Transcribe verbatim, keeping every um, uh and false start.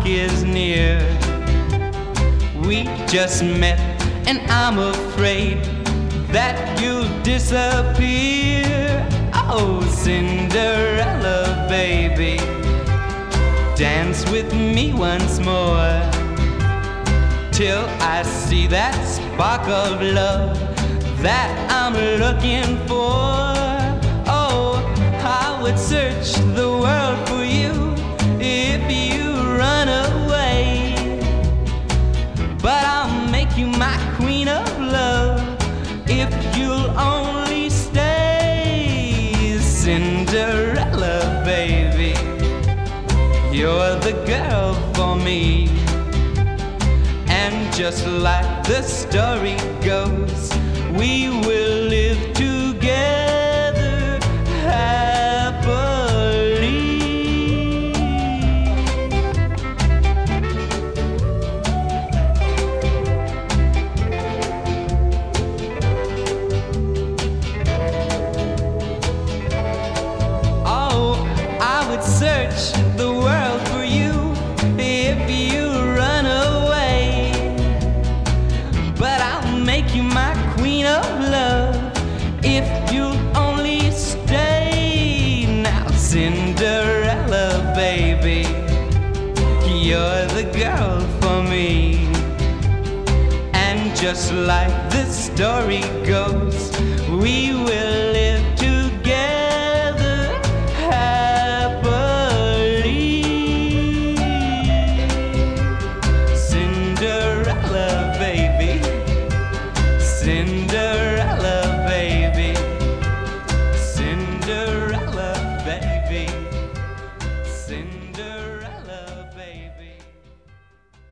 is near. We just met and I'm afraid that you'll disappear. Oh, Cinderella, baby, dance with me once more, till I see that spark of love that I'm looking for. Oh, I would search the world for you if you run away, but I'll make you my queen of love if you'll only stay. Cinderella, baby, you're the girl for me. And just like the story goes, we will live together happily. Oh, I would search the world for you if you run away, but I'll make you my queen of love if you'll only stay. Now, Cinderella, baby, you're the girl for me. And just like the story goes, we will live together happily. Cinderella, baby, Cinderella, baby, Cinderella, baby, Cinderella.